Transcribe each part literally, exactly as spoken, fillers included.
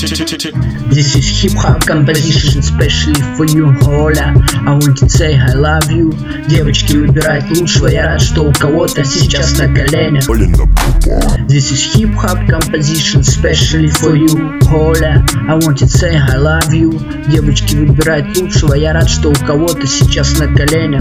This is hip-hop composition specially for you, Оля. I want to say I love you. Девочки выбирают лучшего, я рад, что у кого-то сейчас на коленях. This is hip-hop composition specially for you, Оля. I want to say I love you. Девочки выбирают лучшего, я рад, что у кого-то сейчас на коленях.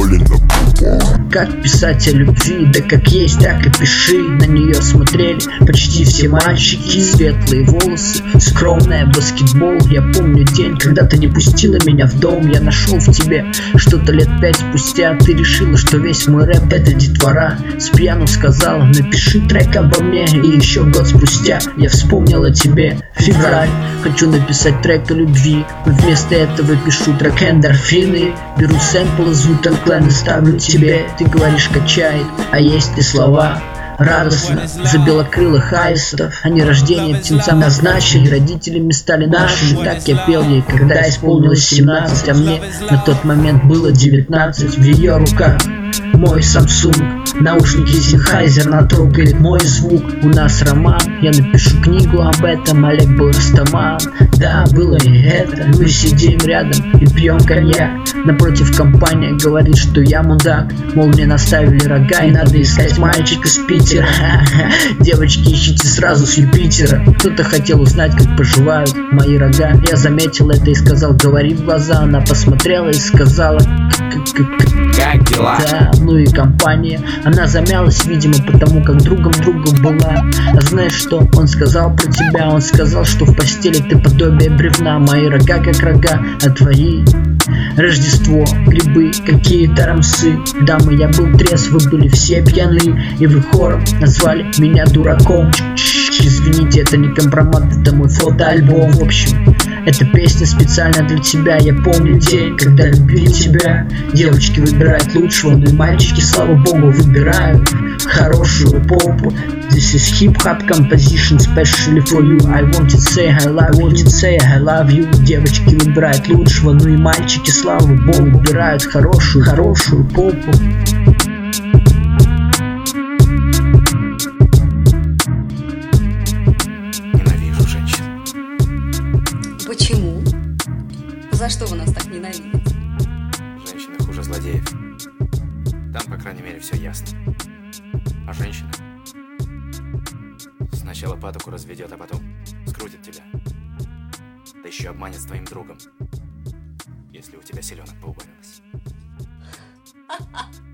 Как писать о любви, да как есть, так и пиши. На нее смотрели почти все мальчики. Светлые волосы, скромная, баскетбол. Я помню день, когда ты не пустила меня в дом. Я нашел в тебе что-то лет пять спустя. Ты решила, что весь мой рэп это детвора. Спьяну сказала, напиши трек обо мне. И еще год спустя я вспомнил о тебе. Февраль, хочу написать трек о любви, но вместо этого пишу трек эндорфины. Беру сэмпл из Wu-Tang Clan и ставлю тебе. Ты говоришь качает, а есть ли слова? Радостно за белокрылых аистов. Они рождение птенцам назначили, родителями стали нашими. Так я пел ей, когда исполнилось семнадцать, а мне на тот момент было девятнадцать. В ее руках мой Samsung, наушники Sennheiser, натрогает мой звук. У нас роман, я напишу книгу об этом. Олег был растаман, да, было и это. Мы сидим рядом и пьем коньяк. Напротив компания говорит, что я мудак. Мол, мне наставили рога и надо искать мальчика с Питера. Девочки, ищите сразу с Юпитера. Кто-то хотел узнать, как поживают мои рога. Я заметил это и сказал, говори в глаза. Она посмотрела и сказала, как дела? Да, ну и компания. Она замялась, видимо, потому как другом друга была. А знаешь что он сказал про тебя? Он сказал, что в постели ты подобие бревна. Мои рога как рога, а твои Рождество, грибы, какие-то рамсы. Дамы, я был трезв, вы были все пьяны. И вы хором назвали меня дураком. Извините, это не компромат, это мой фотоальбом. В общем, эта песня специально для тебя. Я помню день, когда любили тебя. Девочки выбирают лучшего, но и мальчики, слава богу, выбирают хорошую попу. This is hip-hop composition specially for you. I want to say I love, I want to say I love you. Девочки выбирают лучшего, но и мальчики, слава богу, выбирают хорошую, хорошую попу. Ненавижу женщин. Почему? За что вы нас так ненавидите? Женщины хуже злодеев. Там, по крайней мере, все ясно. А женщина сначала патоку разведет, а потом скрутит тебя. Да еще обманет с твоим другом, если у тебя селенок поубавилось.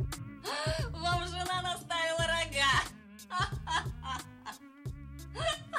Вам жена наставила рога.